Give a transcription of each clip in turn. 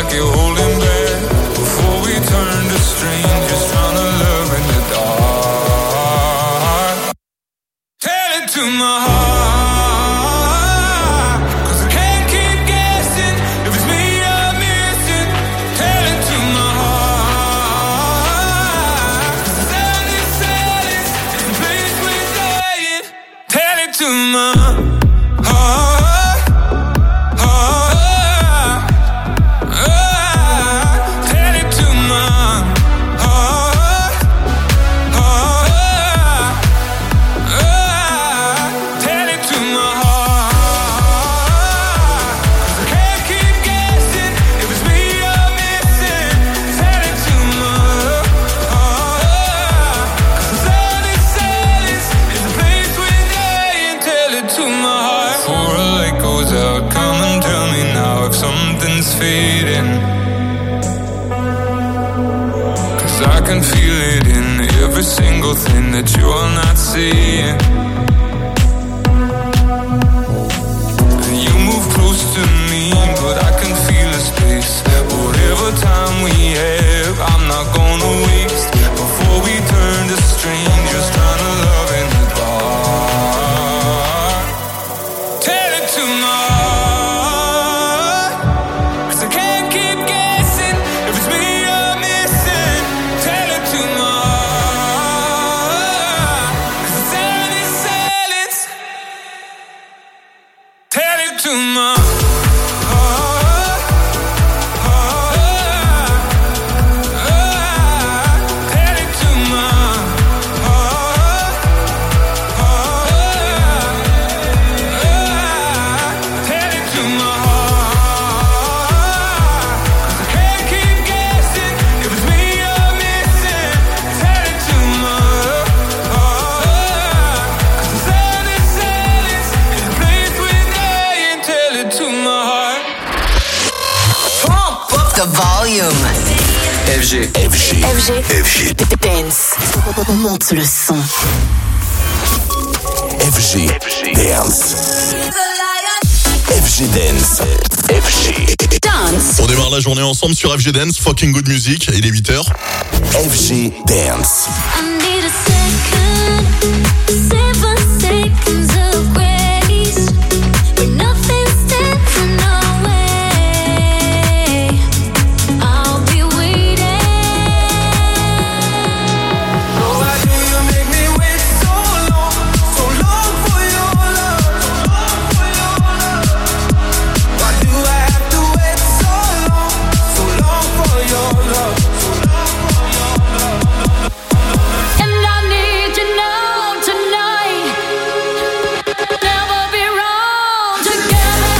like you're holding back. Before we turn to strangers, trying to love in the dark. Tell it to my heart. I can feel it in every single thing that you are not seeing. And you move close to me, but I can feel the space. Whatever time we have, I'm not gonna waste. Before we turn to strangers, trying to love in the dark. Tell it to my FG Dance. Monte le son. FG Dance. FG Dance. FG Dance. On démarre la journée ensemble sur FG Dance. Fucking good music. Il est 8h. FG Dance. I need a second, 7 seconds of grace, but nothing stands in our way. I'll be waiting. Oh, why do you make me wait so long for your love, Why do I have to wait so long for your love, And I need you now tonight. Never be wrong together.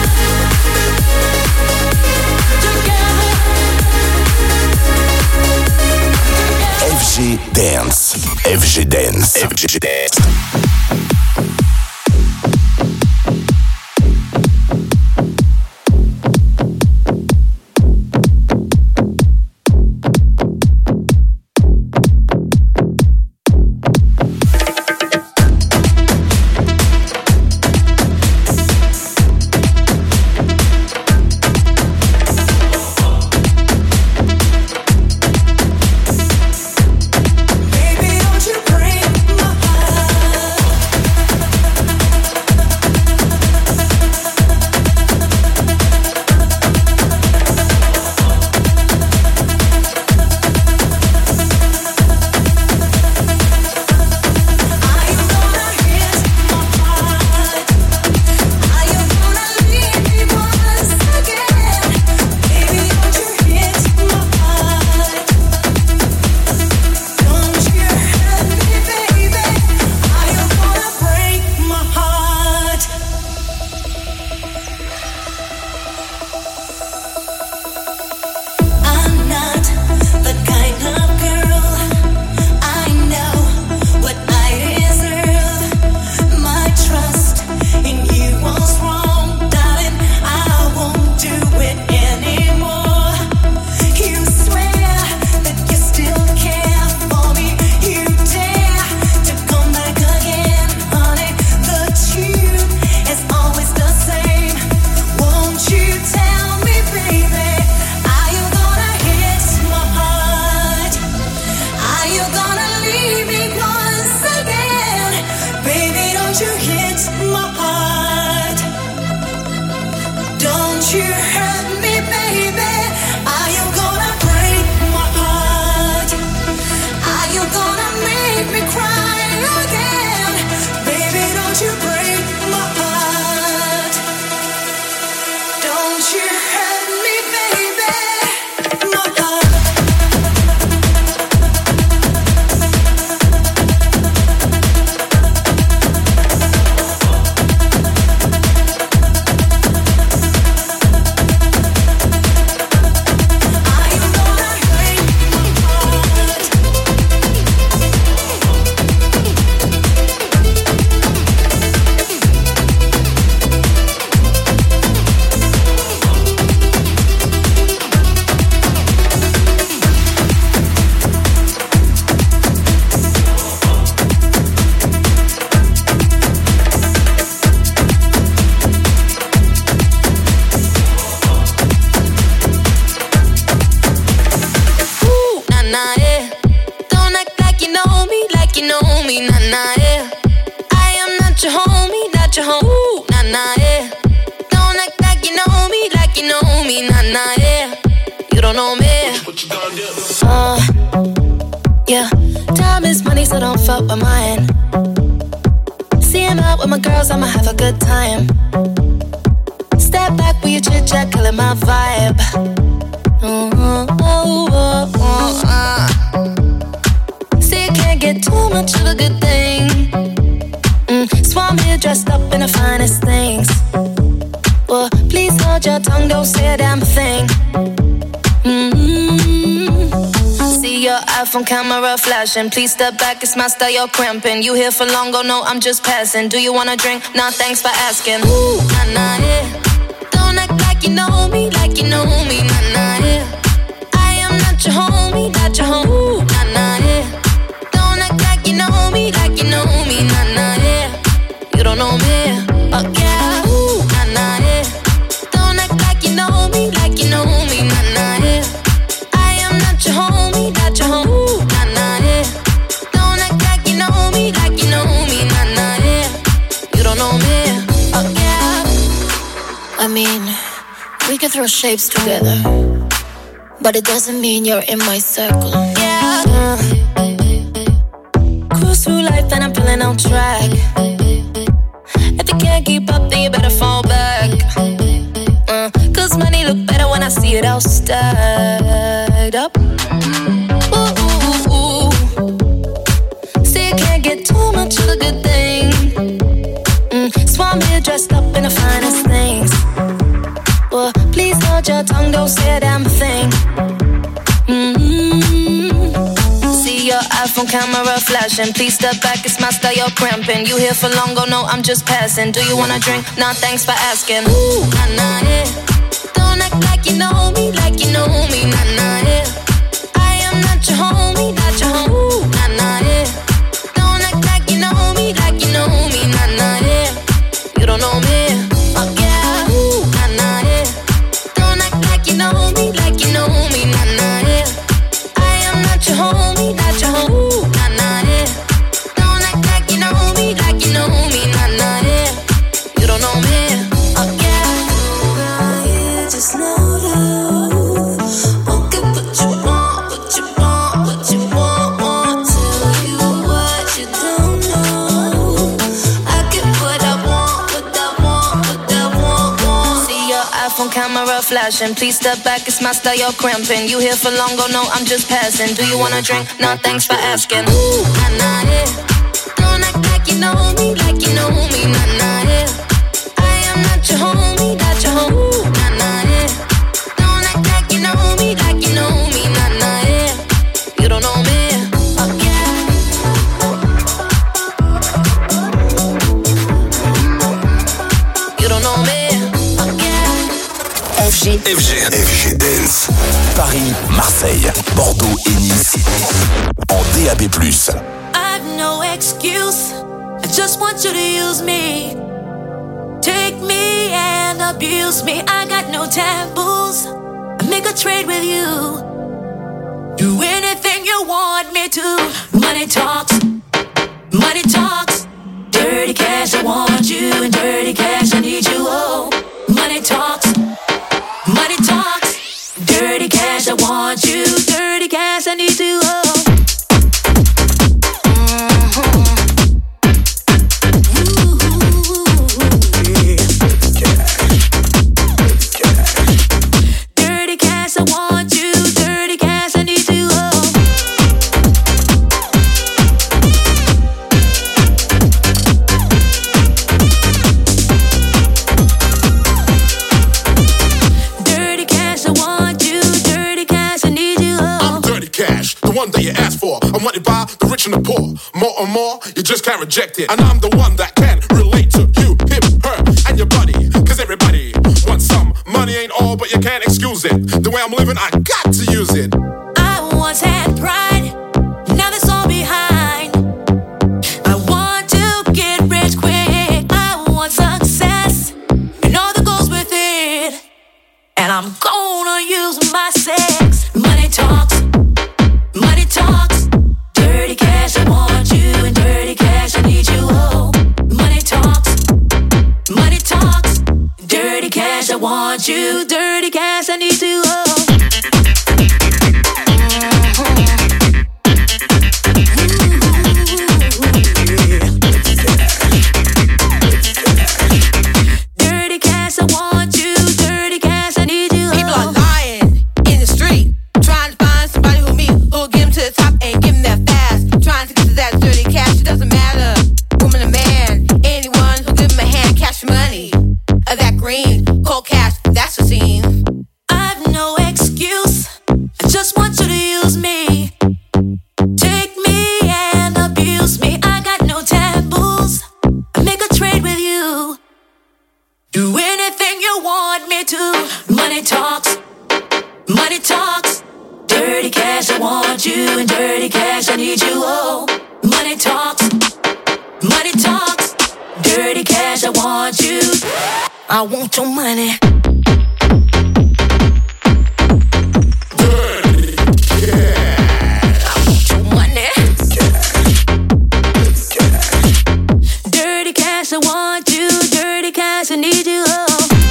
FG Dance. FG Dance. FG Dance. Baby, don't you break my heart. you hurt me, baby? Are you gonna break my heart? Are you gonna make me cry again? Baby, don't you break my heart. Don't you hurt me, baby. My heart. Yeah, time is money, so don't fuck with mine. See him out with my girls, I'ma have a good time. Step back with your chit chat, killing my vibe. See, you can't get too much of a good thing. So I'm here dressed up in the finest things. Well, please hold your tongue, don't say a damn thing. See your iPhone camera flashing. Please step back, it's my style, you're cramping. You here for long, oh no, I'm just passing. Do you wanna drink? Nah, thanks for asking. Ooh, nah, nah, yeah. Don't act like you know me, nah, nah, yeah. I am not your homie, not your home. Ooh, nah, nah, yeah. Don't act like you know me, nah, nah, yeah. You don't know me, oh yeah. Ooh, nah, nah, yeah. Don't act like you know me, nah, nah, yeah. I am not your homie, not your home. Ooh, nah, nah, yeah. Don't act like you know me, nah, nah, yeah. You don't know me, oh yeah. I mean, we can throw shapes together, but it doesn't mean you're in my circle. Yeah. Cruise through life and I'm feeling on track. If you can't keep up, then you better fall back. Cause money look better when I see it all stacked up. Ooh, ooh, ooh. See, you can't get too much of a good thing. So I'm here dressed up in the finest things. Well, please hold your tongue, don't say a damn thing. See your iPhone camera flashing. Please step back, it's my style, you're cramping. You here for long, oh no, I'm just passing. Do you wanna drink? Nah, thanks for asking. Ooh, nah, nah, yeah. Don't act like you know me, nah, nah, yeah. I am not your homie, not your home. Ooh, nah, nah, yeah. Don't act like you know me, nah, nah, yeah. You don't know me, oh yeah. Ooh, nah, nah, yeah. Don't act like you know me, nah, nah, yeah. I am not your homie, not your home. Ooh, nah, nah, yeah. Don't act like you know me, nah, nah, yeah. You don't know me, oh yeah. You just know love won't get what you want, what you want, what you want. Tell you what you don't know. I get what I want, what I want, what I want. See your iPhone camera flashing. Please step back, it's my style, you're cramping. You here for long, oh no, I'm just passing. Do you wanna drink? Nah, thanks for asking. Ooh, nah, nah, yeah. Don't act like you know me, nah, nah, yeah. I am not your homie, not your home. Ooh, nah, nah, yeah. Don't act like you know me, nah, nah, yeah. You don't know me, oh yeah. You don't know me, oh yeah. FG Dance. Paris, Marseille, Bordeaux et Nice. En DAB+. I've no excuse. I just want you to use me. Take me and abuse me. I got no taboos. I make a trade with you. Do anything you want me to. Money talks. Money talks. Dirty cash, I want you. And dirty cash, I need you. Oh, money talks. Money talks, dirty cash, I want you. Dirty cash, I need you. Oh. That you ask for, I'm wanted by the rich and the poor. More and more, you just can't reject it. And I'm the one that can relate to you, him, her, and your buddy. Cause everybody wants some. Money ain't all, but you can't excuse it. The way I'm living, I got to use it. I once had pride, now that's all behind. I want to get rich quick. I want success, and all that goes with it. And I'm gonna use my sex. Money talks. Money talks, dirty cash, I want you, and dirty cash, I need you, oh. Money talks, dirty cash, I want you, dirty cash, I need you, oh. Dirty cash, I want you, dirty cash, I need you, oh. People are lying in the street, trying to find somebody who'll get him to the top and give him that fast. Trying to get to that dirty cash, it doesn't matter. Woman or man, anyone who'll give him a hand, cash money. Or that green, cold cash, that's the scene. I've no excuse, I just want you to use me. Take me and abuse me, I got no taboos. I make a trade with you. Do anything you want me to. Money talks, money talks. Dirty cash, I want you, and dirty cash, I need you, oh. Money talks, dirty cash, I want you. I want your money. Dirty cash. I want your money. Dirty cash, I want you, dirty cash, I need you, oh.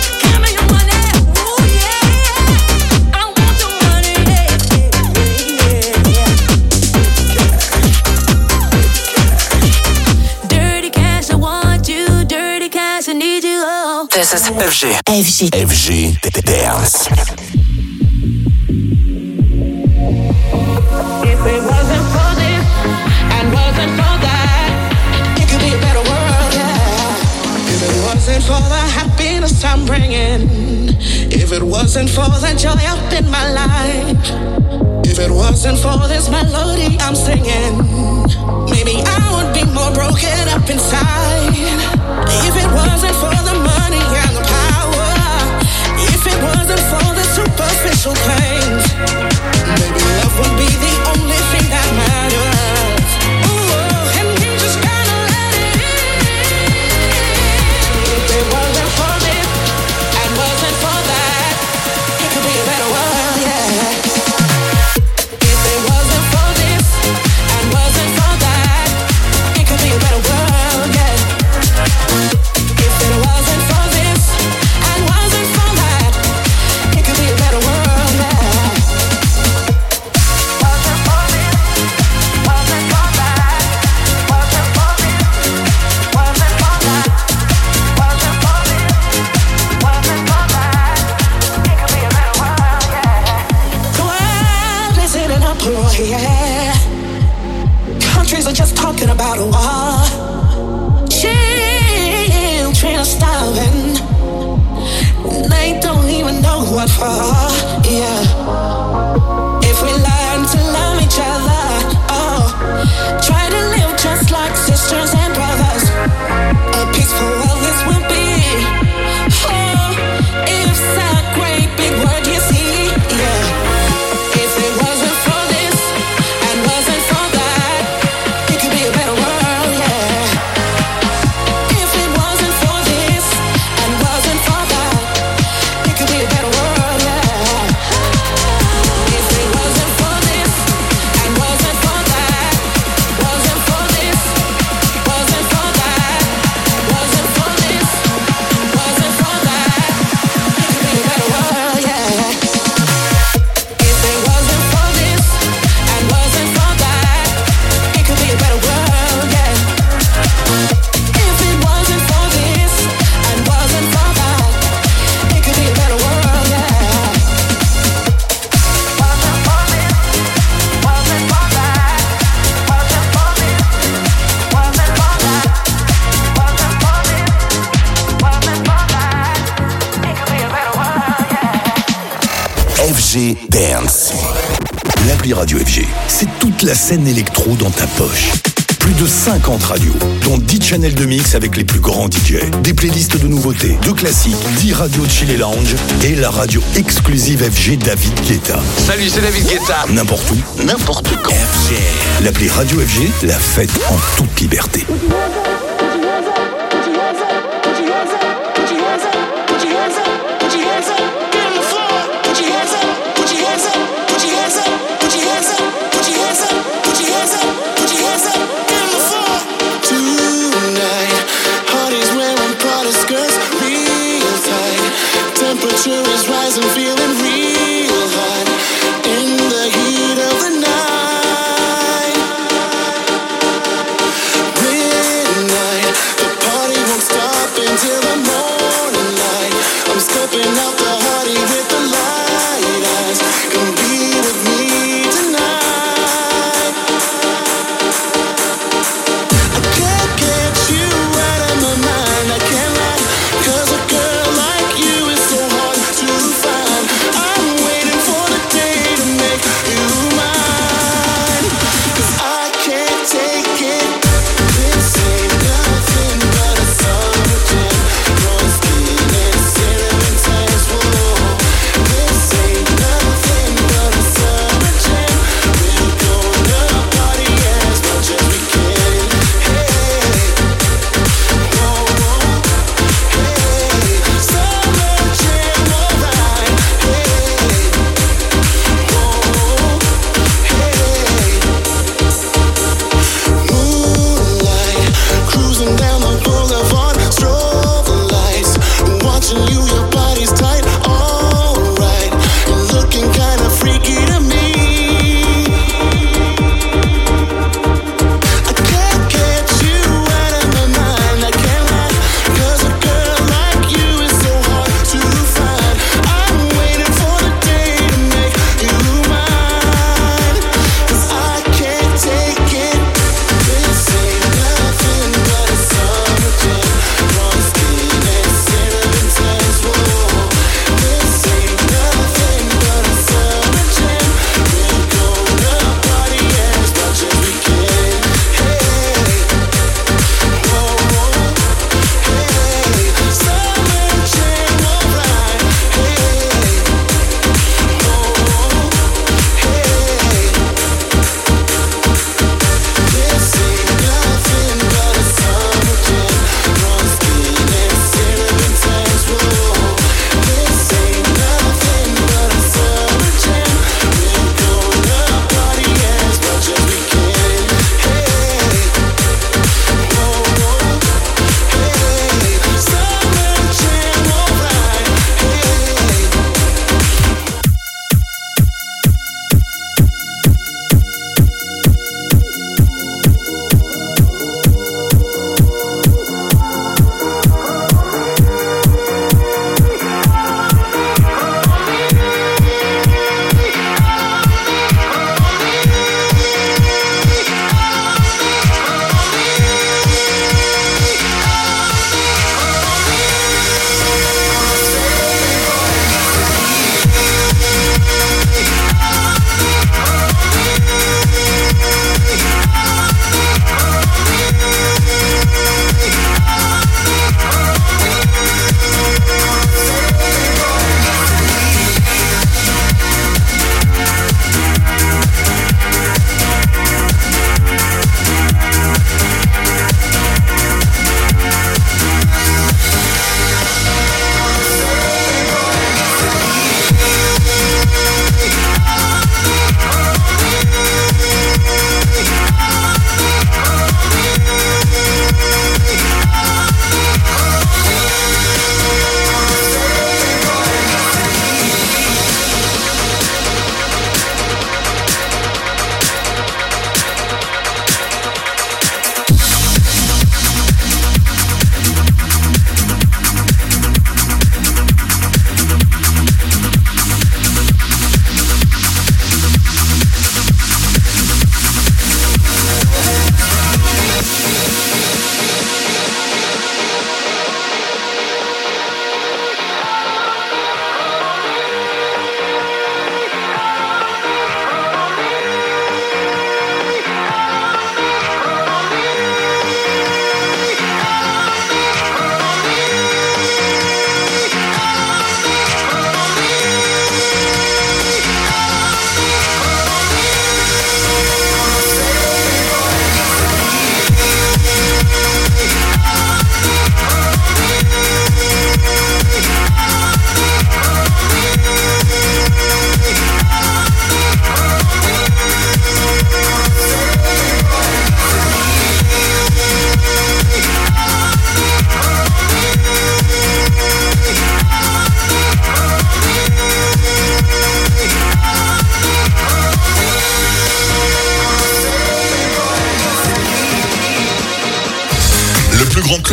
This is FG Dance. If it wasn't for this and wasn't for that, it could be a better world, yeah. If it wasn't for the happiness I'm bringing, if it wasn't for the joy up in my life, if it wasn't for this melody I'm singing, maybe I would be more broken up inside. If it wasn't for the money and the power, if it wasn't for the superficial things, maybe love would be the only thing that matters. Ooh, and you just gotta let it in. If it wasn't for this and wasn't for that, it could be a better world, yeah. If it wasn't for this and wasn't for that, it could be a better world, yeah. If it wasn't for this and wasn't for that, it could be a better world, yeah. Wasn't for this, wasn't for that, wasn't for this, wasn't for that, wasn't for this, wasn't for that, it could be a better world, yeah. The world is in an uproar, yeah. Countries are just talking about a war. Children are starving. They don't even know what for, yeah. If we learn to love each other, oh, try to live just like sisters and brothers, a peaceful world this will be. Oh, it's a great big word, you see, yeah. If it wasn't for this and wasn't for that, it could be a better world, yeah. If it wasn't for this and wasn't for that, it could be a better world, yeah. FG Dance. L'appli Radio FG, c'est toute la scène électro dans ta poche. Plus de 50 radios, dont 10 channels de mix avec les plus grands DJ, des playlists de nouveautés, de classiques, 10 radios chill et lounge et la radio exclusive FG David Guetta. Salut, c'est David Guetta. N'importe où, n'importe quand. FG. L'appli Radio FG, la fête en toute liberté. Is rising, feeling real hot in the heat of the night. Midnight, the party won't stop until the morning light. I'm stepping out the party with the light eyes. Come be with me tonight. I can't get you out of my mind. I can't lie, 'cause a girl like you is so hard to find. I'm waiting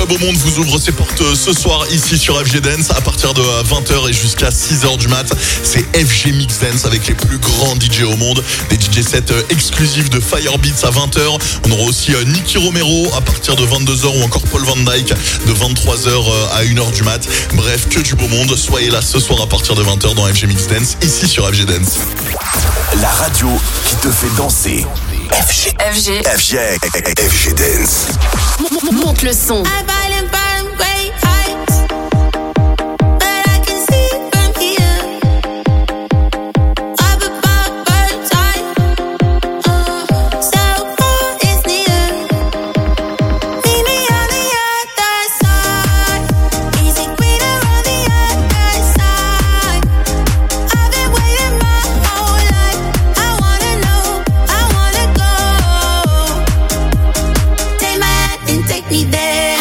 beau monde vous ouvre ses portes ce soir ici sur FG Dance à partir de 20h et jusqu'à 6h du mat. C'est FG Mix Dance avec les plus grands DJ au monde. Des DJ sets exclusifs de Firebeats à 20h. On aura aussi Nicky Romero à partir de 22h ou encore Paul Van Dyke de 23h à 1h du mat. Bref, que du beau monde. Soyez là ce soir à partir de 20h dans FG Mix Dance ici sur FG Dance. La radio qui te fait danser. FG Dance. Monte le son. Me there.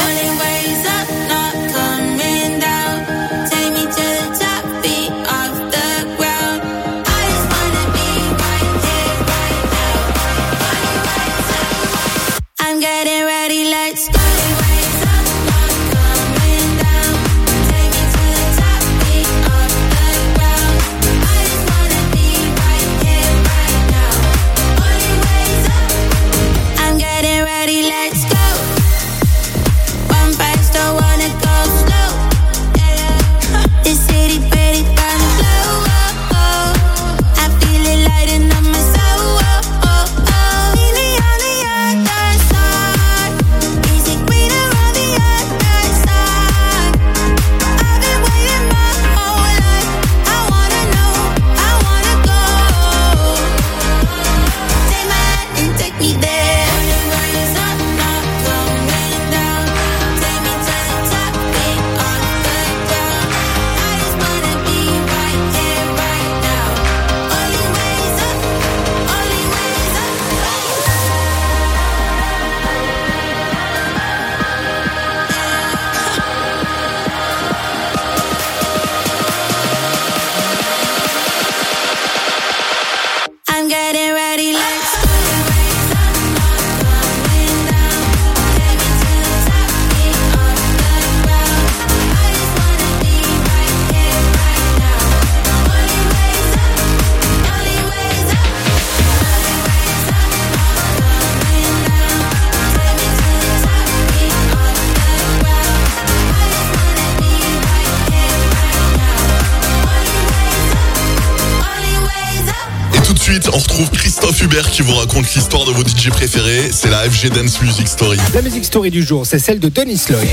suite, on retrouve Christophe Hubert qui vous raconte l'histoire de vos DJ préférés. C'est la FG Dance Music Story. La Music Story du jour, c'est celle de Dennis Lloyd.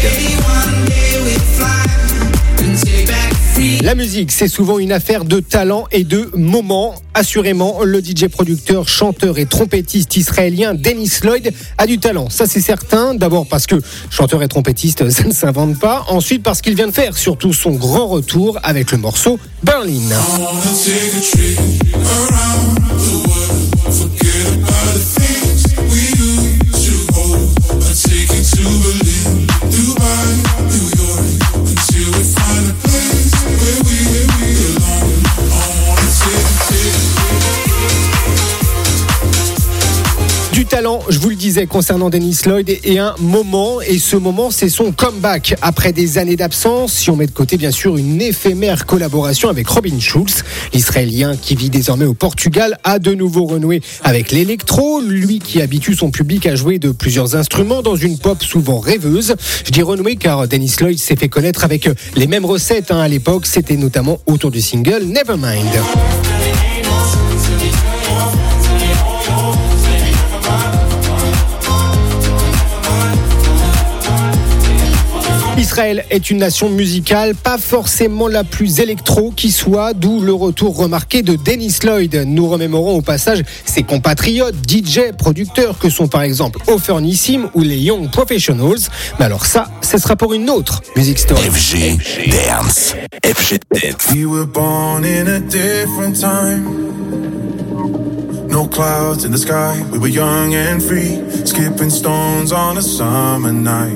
La musique, c'est souvent une affaire de talent et de moments. Assurément, le DJ producteur, chanteur et trompettiste israélien Dennis Lloyd a du talent. Ça, c'est certain. D'abord parce que chanteur et trompettiste, ça ne s'invente pas. Ensuite, parce qu'il vient de faire surtout son grand retour avec le morceau Berlin. Du talent, je vous le disais, concernant Dennis Lloyd, et un moment, et ce moment, c'est son comeback. Après des années d'absence, si on met de côté, bien sûr, une éphémère collaboration avec Robin Schulz, l'Israélien qui vit désormais au Portugal, a de nouveau renoué avec l'électro, lui qui habitue son public à jouer de plusieurs instruments dans une pop souvent rêveuse. Je dis renoué car Dennis Lloyd s'est fait connaître avec les mêmes recettes à l'époque, c'était notamment autour du single Nevermind. Israël est une nation musicale, pas forcément la plus électro qui soit, d'où le retour remarqué de Dennis Lloyd. Nous remémorons au passage ses compatriotes, DJ, producteurs que sont par exemple Ofer Nissim ou les Young Professionals. Mais alors ça, ce sera pour une autre Music Story. FG Dance. FG Dance. We were born in a different time. No clouds in the sky. We were young and free, skipping stones on a summer night.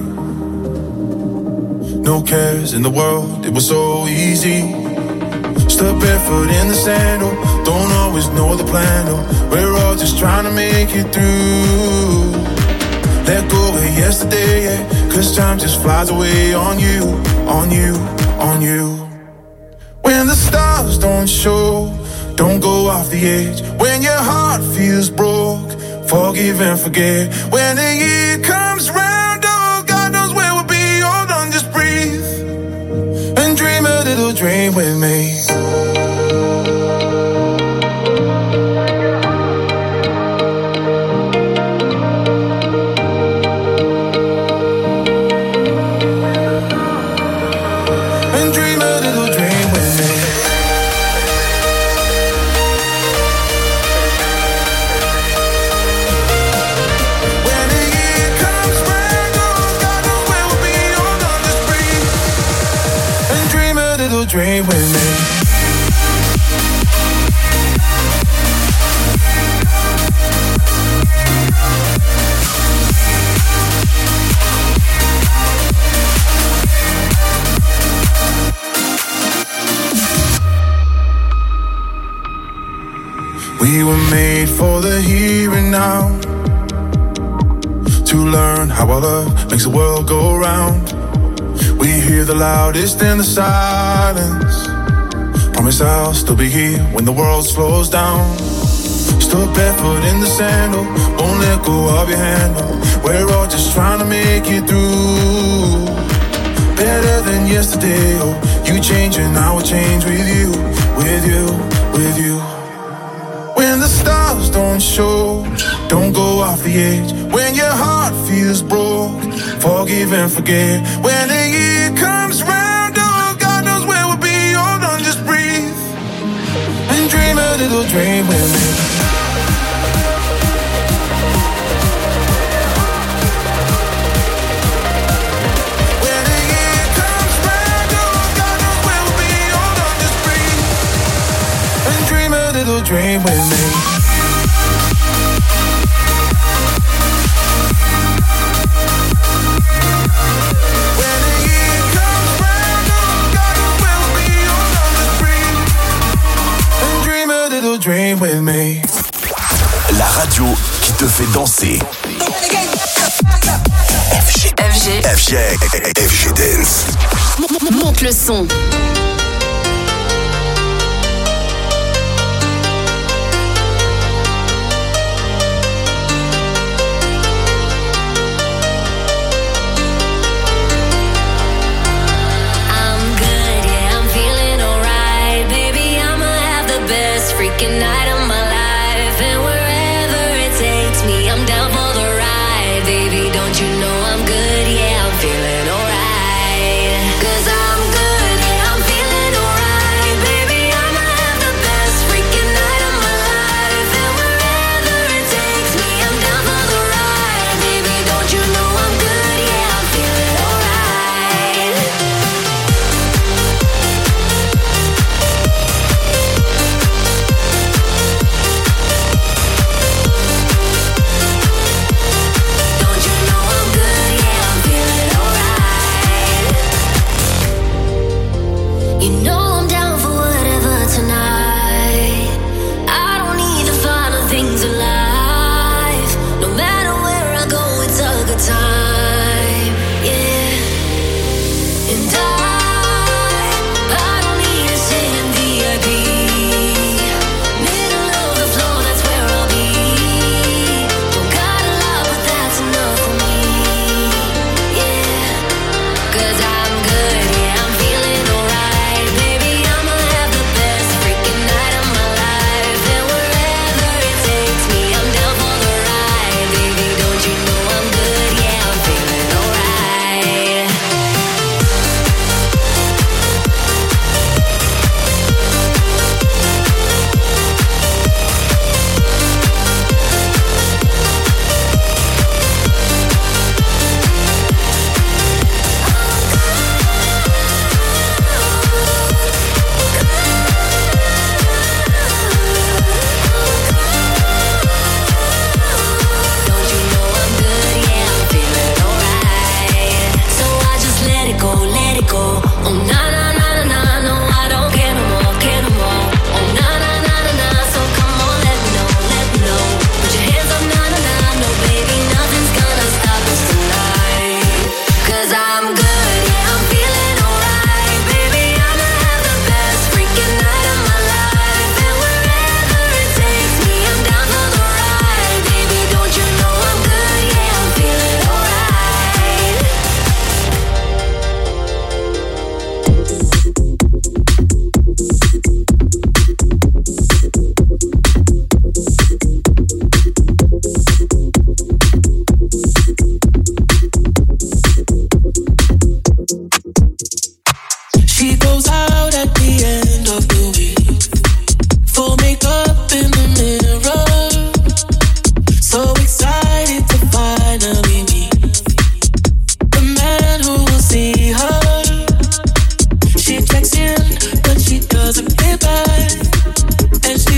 No cares in the world, it was so easy. Step barefoot in the sand, oh, don't always know the plan, oh. We're all just trying to make it through. let go of yesterday, yeah. 'Cause time just flies away on you, on you, on you. When the stars don't show, don't go off the edge. When your heart feels broke, forgive and forget. When the year comes round, oh, God knows where we'll be. Hold on, just breathe and dream a little dream with me. Dream with me. We were made for the here and now, to learn how our love makes the world go round. We hear the loudest in the silence. Promise I'll still be here when the world slows down. Still barefoot in the sandal, won't let go of your handle. We're all just trying to make it through. Better than yesterday, oh, you change and I will change with you, with you, with you. When the stars don't show, don't go off the edge. When your heart feels broke, forgive and forget. When the year comes round, oh, God knows where we'll be. Hold on, just breathe and dream a little dream with me. When the year comes round, oh, God knows where we'll be. Hold on, just breathe and dream a little dream with me. Dream with me. La radio qui te fait danser. FG Dance. Monte le son. Freaking night of my life, and wherever it takes me, I'm down for the ride. Baby, don't you know I'm good? Yeah, I'm feeling alright. 'Cause I'm good, yeah, I'm feeling alright. Baby, I'ma have the best freaking night of my life, and wherever it takes me, I'm down for the ride. Baby, don't you know I'm good? Yeah, I'm feeling alright.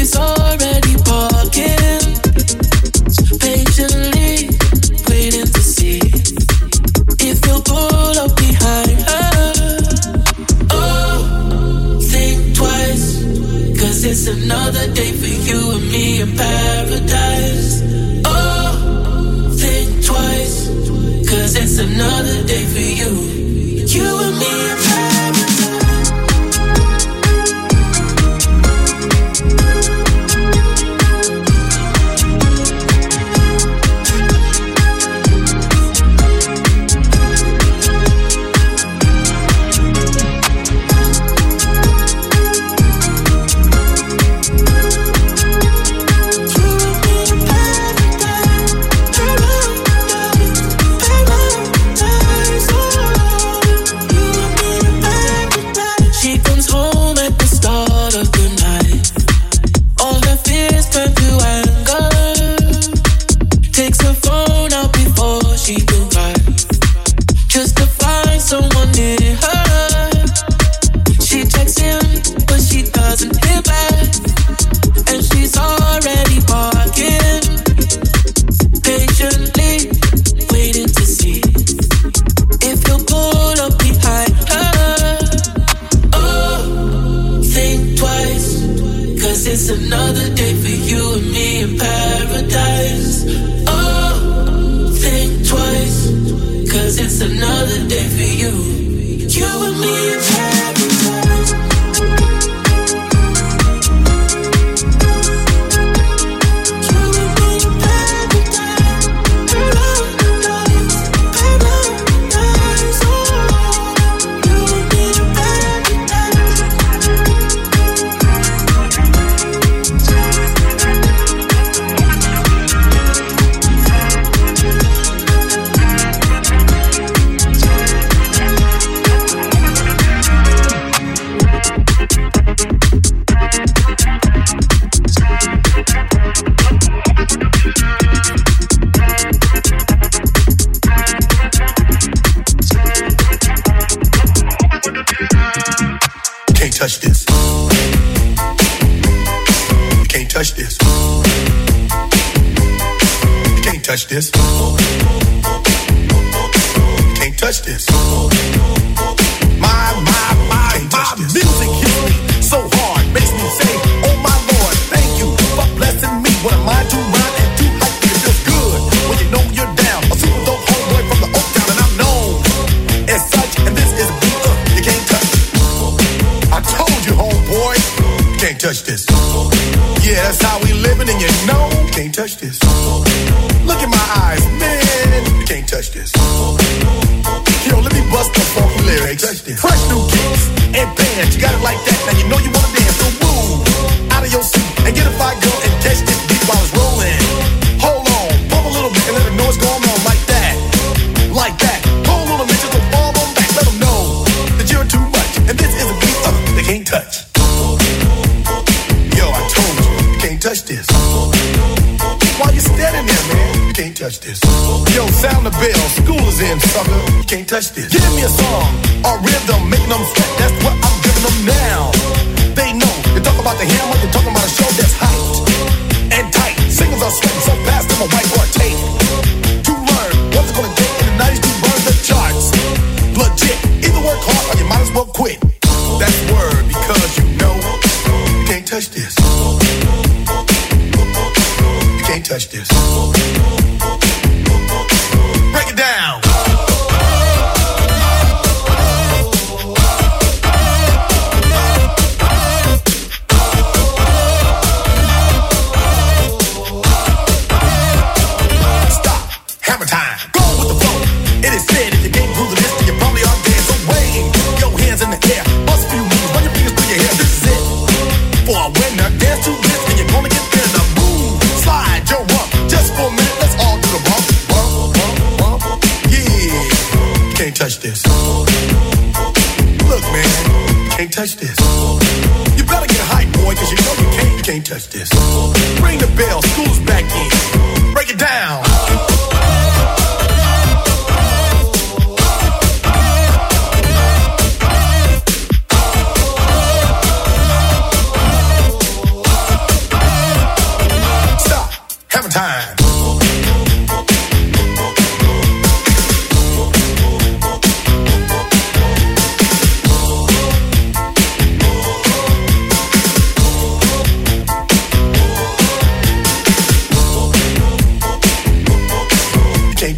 She's already parking, patiently waiting to see if you'll pull up behind her. Oh, think twice, 'cause it's another day for you and me in paradise. Oh, think twice, 'cause it's another day for you and me in paradise. touch this. You can't touch this. You can't touch this. You can't touch this. My music hits me so hard, makes me say, oh my Lord, thank you for blessing me. What am I to rhyme and do like this? It feels good when you know you're down. A super dope homeboy from the Oak Town, and I'm known as such. And this is a beat you can't touch. I told you, homeboy, you can't touch this. Yeah, that's how we living, and you know you can't touch this. Look in my eyes, man, you can't touch this. Yo, let me bust the funky lyrics. Fresh new kicks and bands, you got it like that. Now you know you wanna dance, so move out of your seat and get a fire girl and catch this beat while it's rolling. Hold on, pump a little bit and let them know what's going on like that, like that. Hold on a minute, just fall on back, let them know that you're too much, and this is a beat they can't touch. Yo, I told you, you can't touch this. Why you standing there, man? You can't touch this. Yo, sound the bell, school is in, sucker. You can't touch this. Give me a song, a rhythm, making them sweat. That's what I'm giving them now. They know, you talk about the hammer, you're talking about a show that's hyped and tight. Singers are sweating so fast, I'm a whiteboard tape. To learn what's it gonna take in the 90s to burn the charts. Legit, either work hard or you might as well quit. That's word, because you know you can't touch this. You can't touch this. Break it down. Stop. Hammer time. Go with the flow. It is said if you can't groove this, then you probably are dead. So wave your hands in the air. Bust a few moves. Run your fingers through your hair. This is it. For a winner, dance to this, and you're gonna get there. Now move, slide your rump. Just for a minute, let's all do the bump. Bump, bump, bump. Yeah. You can't touch this. Look, man, you can't touch this. You better get hype, boy, cause you know you can't touch this. Ring the bell, school's back in. Break it down.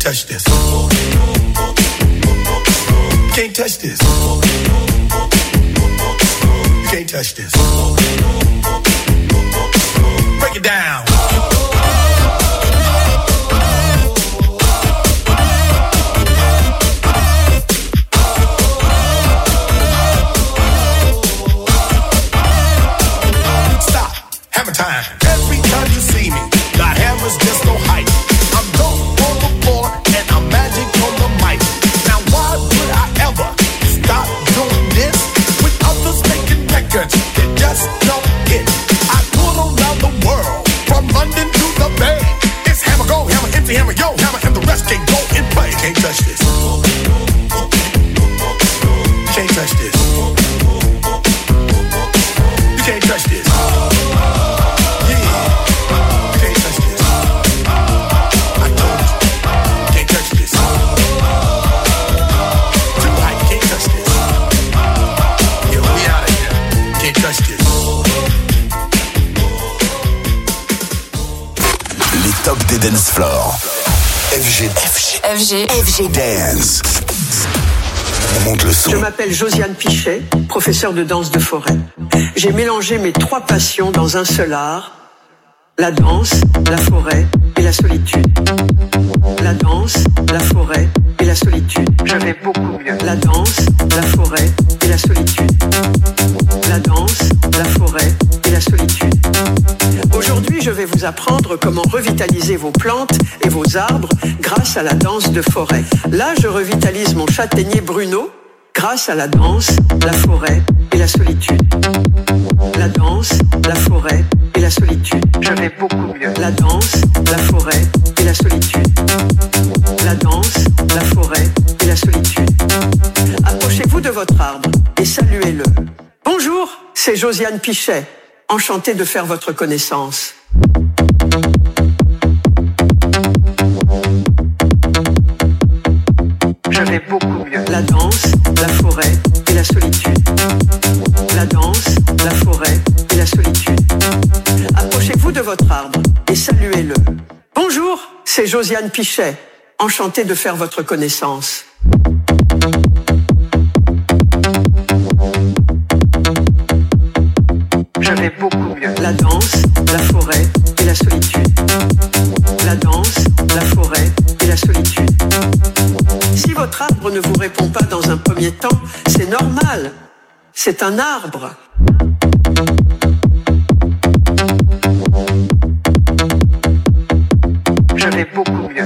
touch this. You can't touch this. You can't touch this. Break it down. Stop. Hammer time. Every time you see me, the hammer's just no height. I'm dope on the floor and I'm magic on the mic. Now why would I ever stop doing this with others making records that just don't hit? I tour around the world from London to the Bay. It's hammer go, hammer empty, hammer yo, hammer and the rest can go and play. Can't touch this. Can't touch this. You can't touch this. Les tops des dance floor. FG Dance. On monte le son. Je m'appelle Josiane Pichet, professeure de danse de forêt. J'ai mélangé mes 3 passions dans un seul art: la danse, la forêt et la solitude. La danse, la forêt et la solitude. Je vais beaucoup mieux. La danse, la forêt et la solitude. La danse, la forêt et la solitude. Aujourd'hui, je vais vous apprendre comment revitaliser vos plantes et vos arbres grâce à la danse de forêt. Là, je revitalise mon châtaignier Bruno grâce à la danse, la forêt et la solitude. La danse, la forêt et la solitude. Je vais beaucoup mieux. La danse, la forêt et la solitude. La danse, la forêt et la solitude. Approchez-vous de votre arbre et saluez-le. Bonjour, c'est Josiane Pichet. Enchantée de faire votre connaissance. Je vais beaucoup mieux. La danse, la forêt et la solitude. La danse, la forêt et la solitude. Approchez-vous de votre arbre et saluez-le. Bonjour, c'est Josiane Pichet. Enchantée de faire votre connaissance. Je vais beaucoup mieux. La danse, la forêt et la solitude. La danse, la forêt et la solitude. Si votre arbre ne vous répond pas dans un premier temps, c'est normal. C'est un arbre. Je vais beaucoup mieux.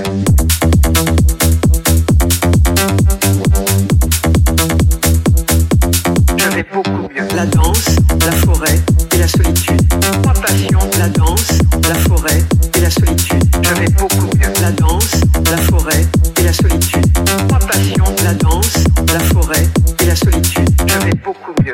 Je vais beaucoup mieux. La danse, la forêt et la solitude. 3 passions, la danse, la forêt et la solitude. Je vais beaucoup mieux. La danse, la forêt et la solitude. 3 passions, la danse, la forêt et la solitude. Je vais beaucoup mieux.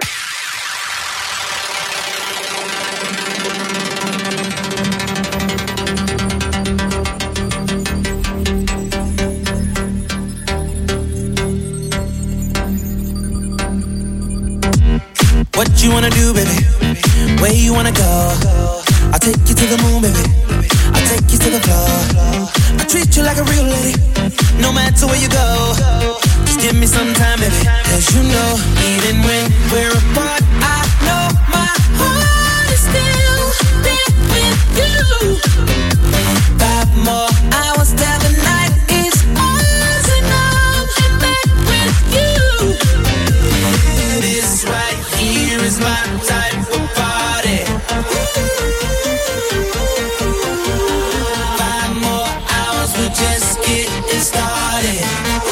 What you wanna do, baby? Where you wanna go? I'll take you to the moon, baby. I'll take you to the floor. I treat you like a real lady, no matter where you go. Just give me some time, baby. Cause you know, even when we're apart, I know my heart is still there with you. 5 more hours till the night is ours, and I'm in bed with you. This right here is my type of party. 5 more hours, we're just getting started.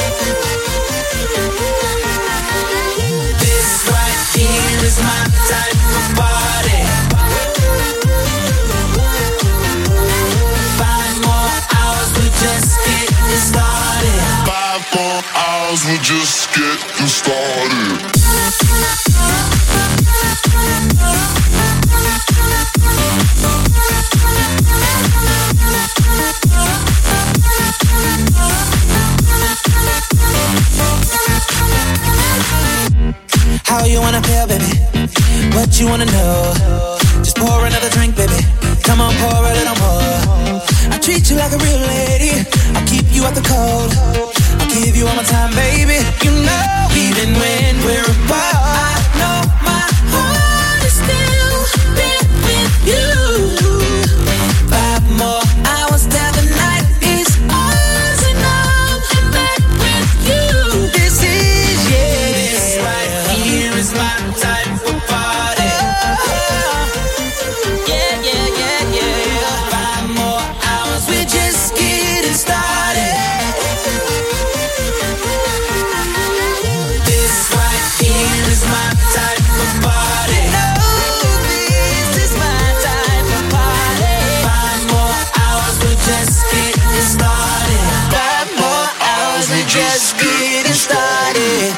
This right here is my type of party. 5 more hours, we're just getting started. 5 more hours, we're just getting started. How you wanna feel, baby? What you wanna know? Just pour another drink, baby. Come on, pour a little more. I treat you like a real lady. I'll keep you worth the cold. I'll give you all my time, baby. You know, even when we're apart, I know my heart is still there with you. 5 more hours till the night is ours, and I'm back with you. This is, yeah, this right here is my type of party. Yeah, yeah, yeah, yeah. 5 more hours, we're just getting started. This right here is my type of party. No, this is my type of party. 5 more hours, we're just getting started. 5 more hours, we're just getting started.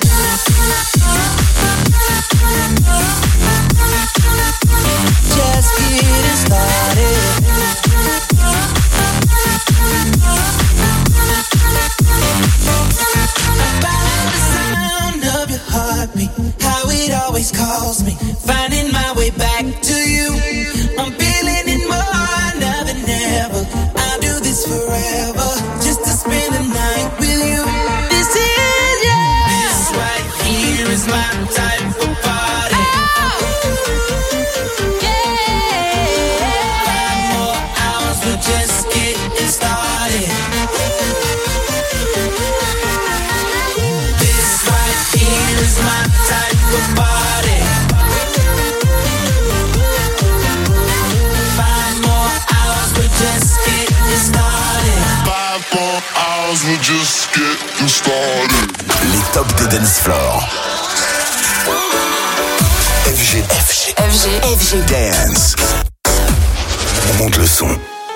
Just getting started. About the sound of your heartbeat, how it always calls me, finding my way back to you. I'm feeling it more now than ever. I'll do this forever, just to spend the night with you. This is, yeah, this right here is my type of party. Just getting started. This right here is my type of party. 5 more hours, we're just getting started. 5 more hours, we're just getting started. Les tops des dance floor. FG Dance. On monte le son.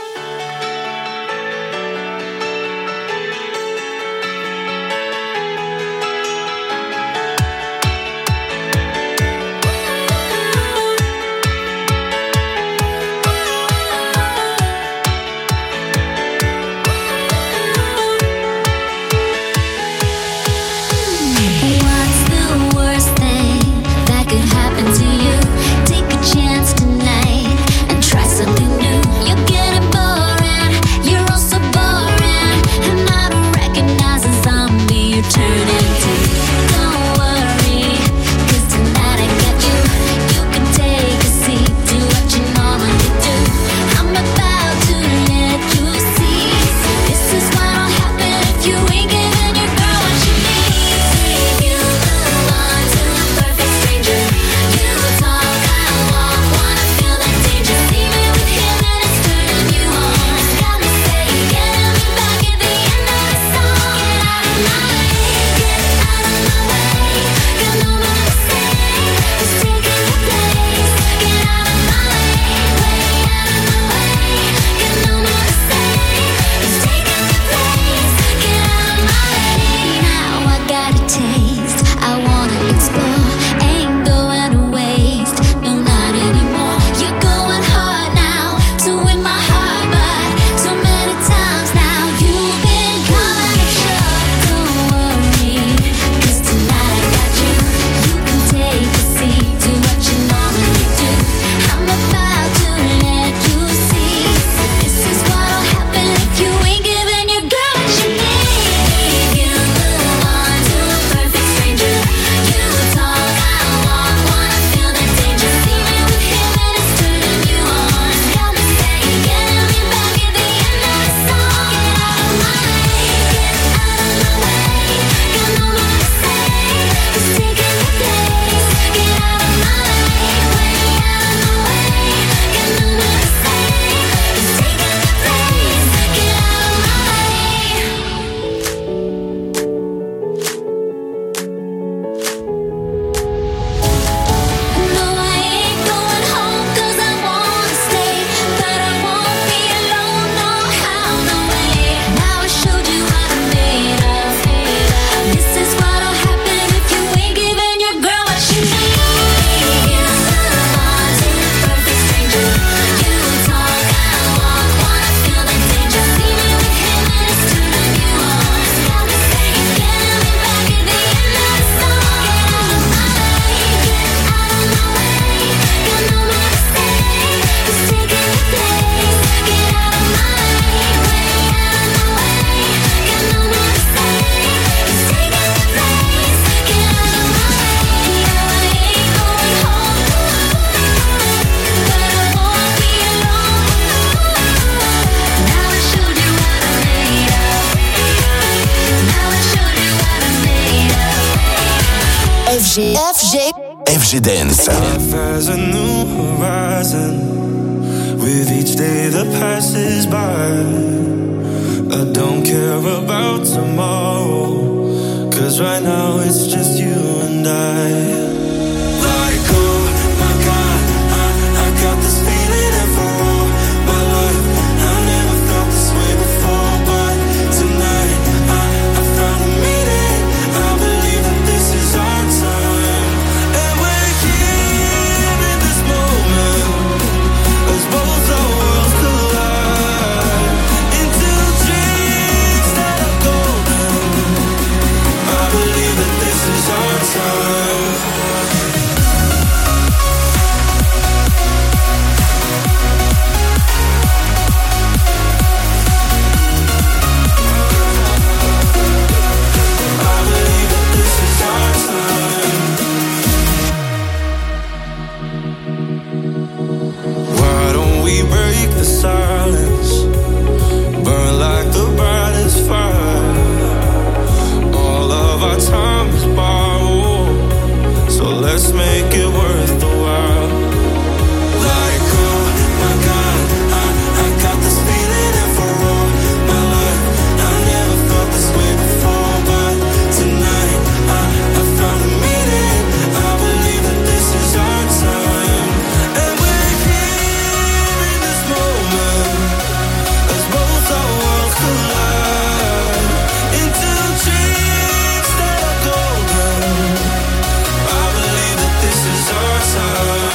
What's the worst thing that could happen to you? Take a chance tonight and try something new. You're gonna FG Dance. Life has a new horizon with each day that passes by. I don't care about tomorrow, 'cause right now it's just you and I. Like, oh my God, I got this feeling and for all my life I never felt this way before, but tonight I found a meaning. I believe that this is our time, and we're here in this moment as both our worlds collide into dreams that are golden. I believe that this is our time. Why don't we break the silence, burn like the brightest fire? All of our time is borrowed, so let's make it worth the while. Like, oh my God, I got this feeling and for all my life I never felt this way before, but tonight I found a meaning. I believe that this is our time, and we're here in this moment as both our worlds collide into dreams that are golden. I believe that this is our time.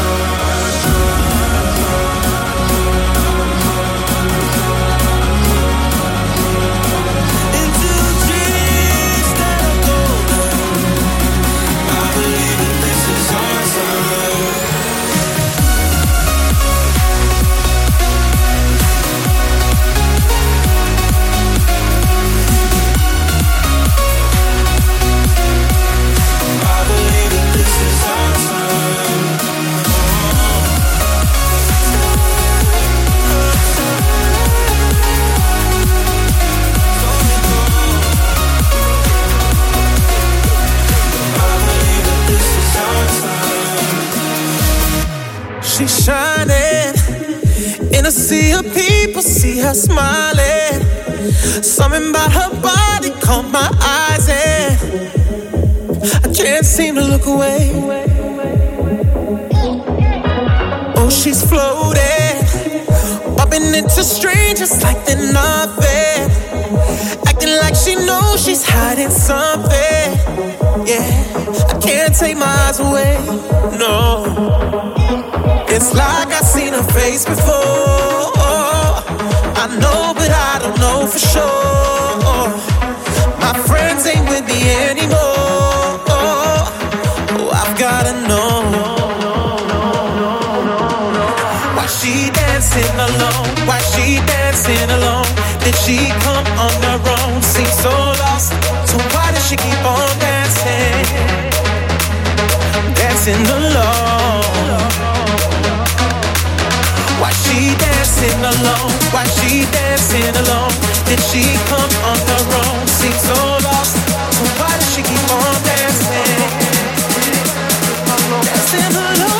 Into dreams that are golden. I believe that this is our time. I believe that this is our time. I believe that this is our time. She's shining in a sea of people, see her smiling. Something about her body caught my eyes and I can't seem to look away. Oh, she's floating, bumping into strangers like they're nothing, acting like she knows she's hiding something. Yeah, I can't take my eyes away, no. It's like I've seen her face before. I know, but I don't know for sure. My friends ain't with me anymore. Oh, I've gotta know. Why she dancing alone? Why she dancing alone? Did she come on her own? Seems so lost. So why does she keep on dancing? Dancing alone. Why she dancing alone? Why she dancing alone? Did she come on her own? Seems so lost. So why does she keep on dancing? Dancing alone.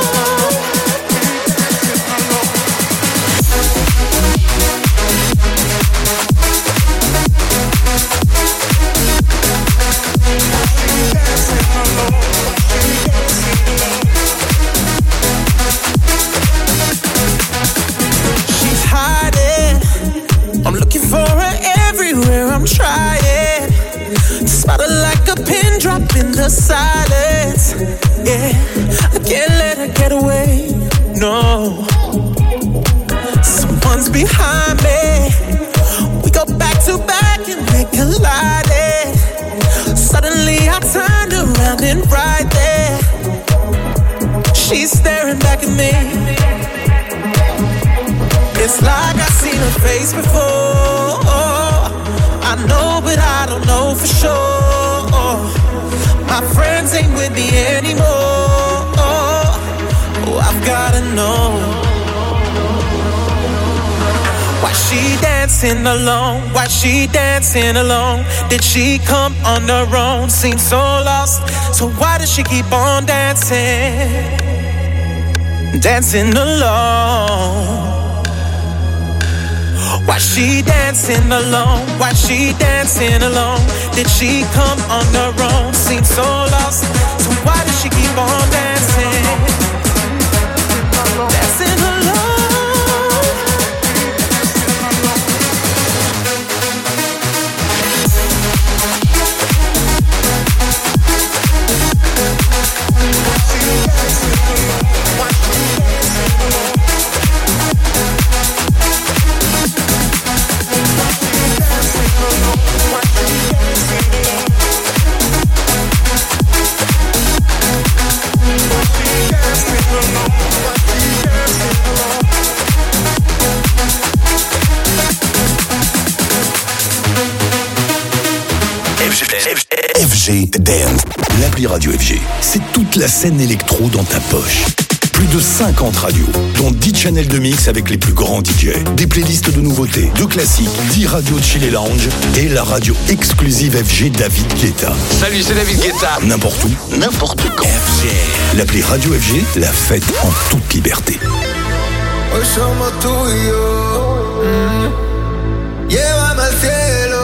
I'm looking for her everywhere, I'm trying. Spot her like a pin drop in the silence. Yeah, I can't let her get away, no. Someone's behind me. We go back to back and they collided. Suddenly I turned around and right there she's staring back at me. It's like I've seen her face before. I know, but I don't know for sure. My friends ain't with me anymore. Oh, I've gotta know. Why she dancing dancing alone? Why she dancing alone? Did she come on her own? Seems so lost, so why does she keep on dancing? Dancing alone. Why she dancing alone? Why she dancing alone? Did she come on her own? Seems so lost, so why does she keep on dancing? Dancing alone. FG Dance, l'appli radio FG, c'est toute la scène électro dans ta poche. Plus de 50 radios, dont 10 channels de mix avec les plus grands DJ, des playlists de nouveautés, de classiques, 10 radios chill et lounge et la radio exclusive FG David Guetta. Salut, c'est David Guetta. N'importe où, n'importe quand. FG. L'appli radio FG, la fête en toute liberté. Hoy somos tú y yo. Llévame al cielo.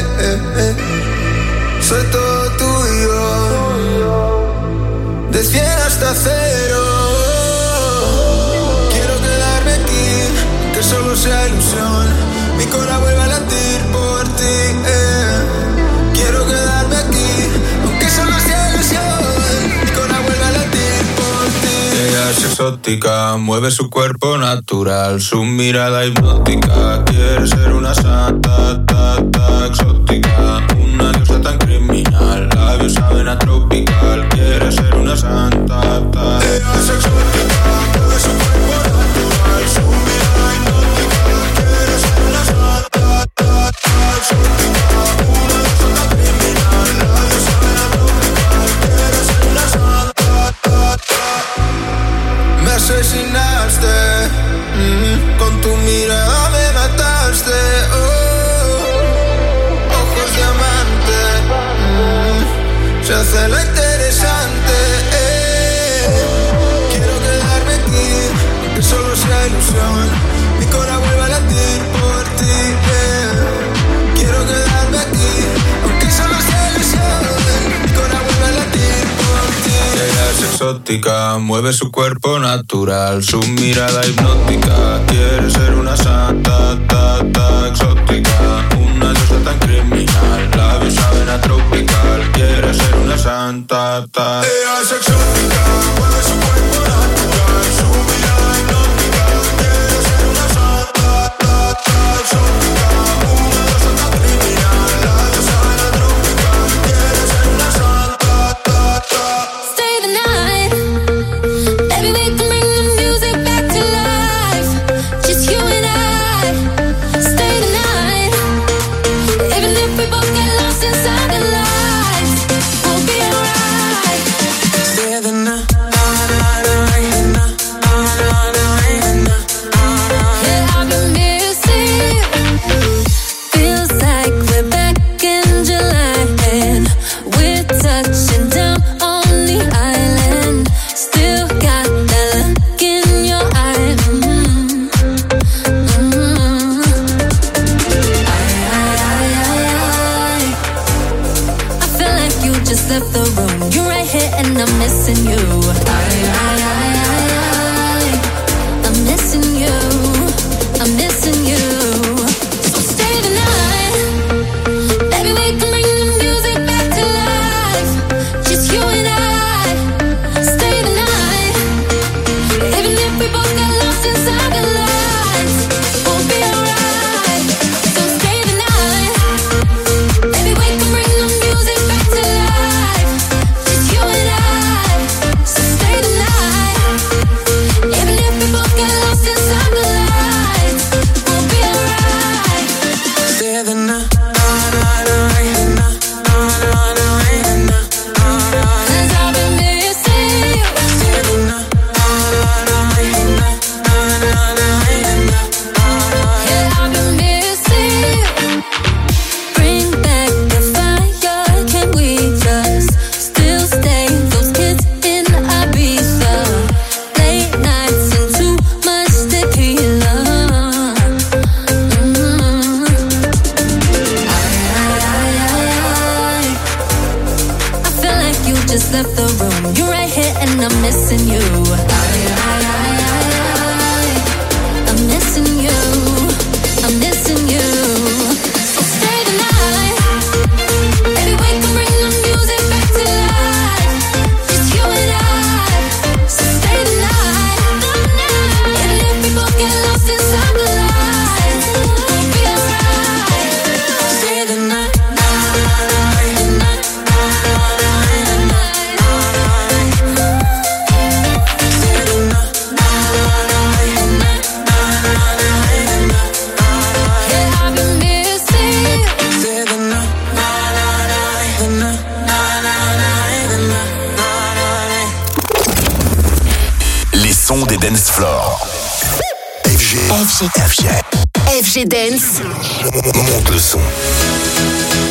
Soy todo tuyo. De 100 hasta 0. Quiero quedarme aquí, que solo sea ilusión. Mi corazón vuelve a latir por ti. Quiero quedarme aquí, aunque solo sea ilusión. Mi corazón vuelve a latir por ti. Ella es exótica, mueve su cuerpo natural, su mirada hipnótica. Quiere ser una santa, exótica, una diosa tan criminal. Labios saben a tropical. Quiere ser una santa, ella es exótica, mueve su cuerpo natural, su mirada hipnótica. Quiere ser una santa, exótica, una diosa tan criminal. Labios saben a tropical. Quiere ser una santa. Me asesinaste, con tu mirada me mataste. Ojos diamante, se hace lo interesante. Quiero quedarme aquí, aunque solo sea ilusión. Mi corazón vuelve a latir por ti. Quiero quedarme aquí, aunque solo sea ilusión. Mi corazón vuelve a latir por ti. Ella es exótica, mueve su cuerpo natural, su mirada hipnótica. Quiere ser una santa, exótica, una diosa tan criminal. Labios saben a tropical. Quiere ser una santa, ella es exótica, mueve su cuerpo natural, su mirada hipnótica. Quiere ser una santa, exótica, una diosa tan criminal. Labios saben a tropical. Quiere ser una santa. Stay the night. Baby, we can bring the music back to life. FG Dance. FG Dance. Monte le son.